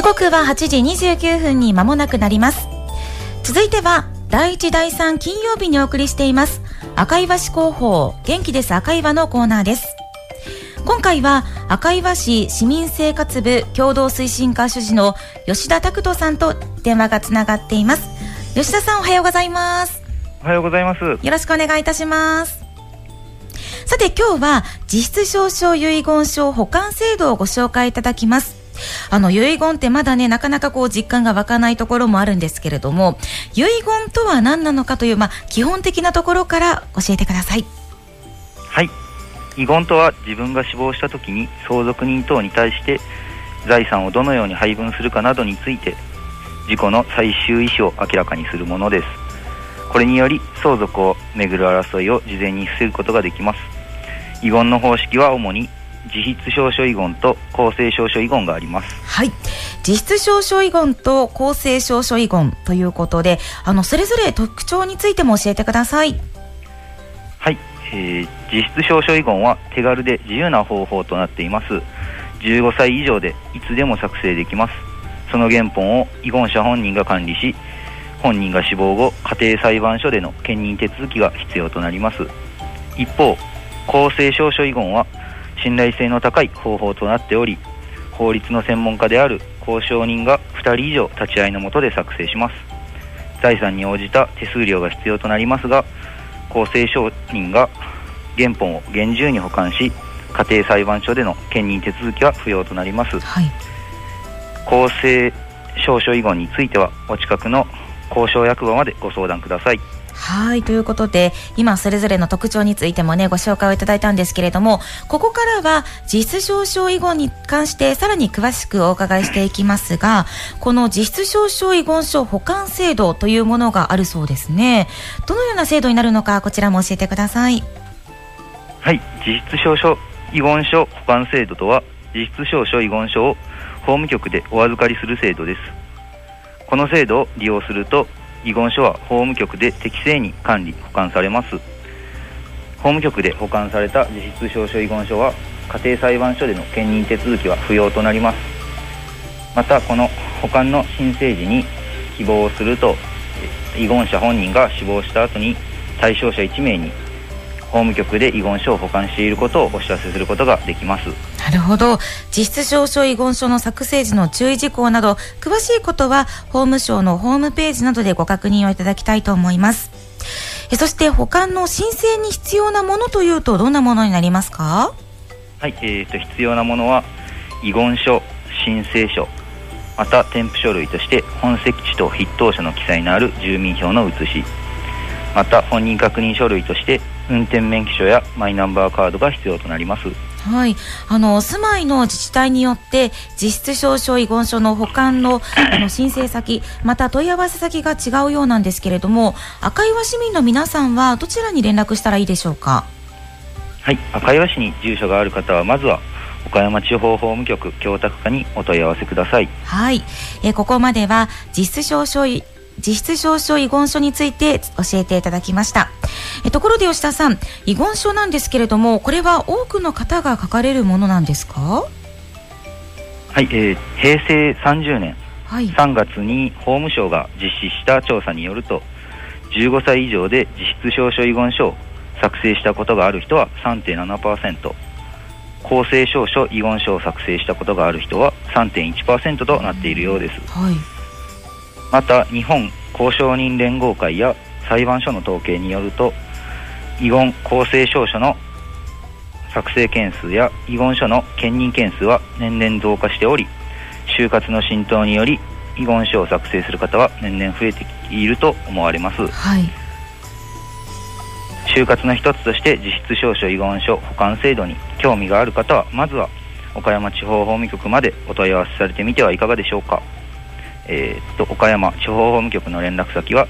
刻は8時29分に間もなくなります。続いては第1第3金曜日にお送りしています赤岩市広報元気です赤岩のコーナーです。今回は赤岩市市民生活部共同推進課主事の吉田拓人さんと電話がつながっています。吉田さん、おはようございます。 おはようございます。 よろしくお願いいたします。さて、今日は実質証書遺言書保管制度をご紹介いただきます。遺言ってまだね、なかなか実感が湧かないところもあるんですけれども、遺言とは何なのかという、基本的なところから教えてください。 はい、遺言とは自分が死亡した時に相続人等に対して財産をどのように配分するかなどについて自己の最終意思を明らかにするものです。これにより相続をめぐる争いを事前に防ぐことができます。遺言の方式は主に実質証書遺言と公正証書遺言があります。 はい、実質証書遺言と公正証書遺言ということで、それぞれ特徴についても教えてください。 はい、実質証書遺言は手軽で自由な方法となっています。15歳以上でいつでも作成できます。その原本を遺言者本人が管理し、本人が死亡後家庭裁判所での兼任手続きが必要となります。一方、公正証書遺言は信頼性の高い方法となっており、法律の専門家である公証人が2人以上立ち会いの下で作成します。財産に応じた手数料が必要となりますが、公正証人が原本を厳重に保管し、家庭裁判所での兼任手続きは不要となります。 はい、 公正証書遺言についてはお近くの公証役場までご相談ください。 はい、ということで今それぞれの特徴についてもねご紹介をいただいたんですけれども、ここからは実質証書遺言に関してさらに詳しくお伺いしていきますが、この実質証書遺言書保管制度というものがあるそうですね。どのような制度になるのか、こちらも教えてください。 はい、実質証書遺言書保管制度とは、実質証書遺言書を法務局でお預かりする制度です。この制度を利用すると遺言書は法務局で適正に管理保管されます。法務局で保管された実質証書遺言書は家庭裁判所での兼任手続きは不要となります。また、この保管の申請時に希望をすると、遺言者本人が死亡した後に対象者1名に法務局で遺言書を保管していることをお知らせすることができます。 なるほど。実質証書遺言書の作成時の注意事項など詳しいことは法務省のホームページなどでご確認をいただきたいと思います。そして保管の申請に必要なものというとどんなものになりますか？ はい、必要なものは遺言書、申請書、また添付書類として本籍地と筆頭者の記載のある住民票の写し、また本人確認書類として運転免許証やマイナンバーカードが必要となります。 はい、お住まいの自治体によって実質証書遺言書の保管の申請先、また問い合わせ先が違うようなんですけれども、赤岩市民の皆さんはどちらに連絡したらいいでしょうか？ はい、赤岩市に住所がある方はまずは岡山地方法務局供託課にお問い合わせください。 はい、ここまでは実質証書遺言書について教えていただきました。ところで吉田さん、遺言書なんですけれども、これは多くの方が書かれるものなんですか？ はい、平成30年3月に法務省が実施した調査によると、15歳以上で実質証書遺言書を作成したことがある人は 3.7%、 公正証書遺言書を作成したことがある人は 3.1% となっているようです。 はい、 また、日本公証人連合会や裁判所の統計によると、遺言公正証書の作成件数や遺言書の兼任件数は年々増加しており、就活の浸透により遺言書を作成する方は年々増えていると思われます。 はい、 就活の一つとして実質証書遺言書保管制度に興味がある方は、まずは岡山地方法務局までお問い合わせされてみてはいかがでしょうか。岡山地方法務局の連絡先は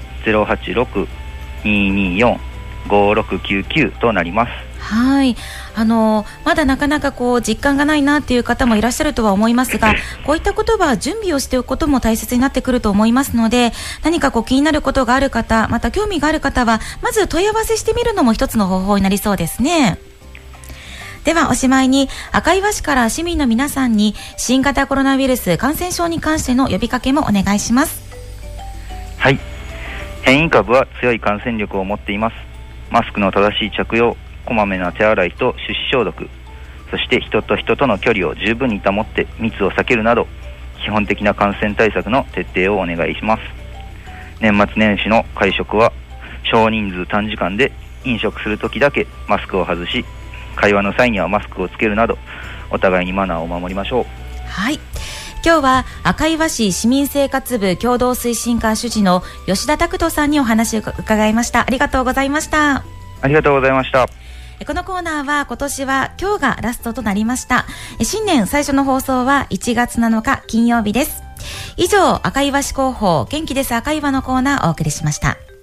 086-224-5699 となります。 はい、まだなかなか実感がないなっていう方もいらっしゃるとは思いますが、こういったことは準備をしておくことも大切になってくると思いますので、何か気になることがある方、また興味がある方はまず問い合わせしてみるのも一つの方法になりそうですね。 ではおしまいに赤岩市から市民の皆さんに新型コロナウイルス感染症に関しての呼びかけもお願いします。 はい、変異株は強い感染力を持っています。マスクの正しい着用、こまめな手洗いと手指消毒、そして人と人との距離を十分に保って密を避けるなど基本的な感染対策の徹底をお願いします。年末年始の会食は少人数短時間で飲食するときだけマスクを外し、会話の際にはマスクをつけるなどお互いにマナーを守りましょう。 はい、今日は赤岩市市民生活部共同推進課主事の吉田拓人さんにお話を伺いました。ありがとうございました。 ありがとうございました。 このコーナーは今年は今日がラストとなりました。新年最初の放送は1月7日金曜日です。以上、赤岩市広報元気です赤岩のコーナーをお送りしました。